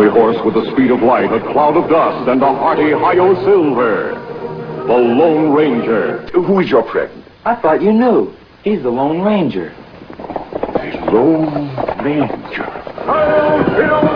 fiery horse with the speed of light, a cloud of dust, and a hearty Hi-Yo Silver. The Lone Ranger. Who is your friend? I thought you knew. He's the Lone Ranger. The Lone Ranger. Hi-Yo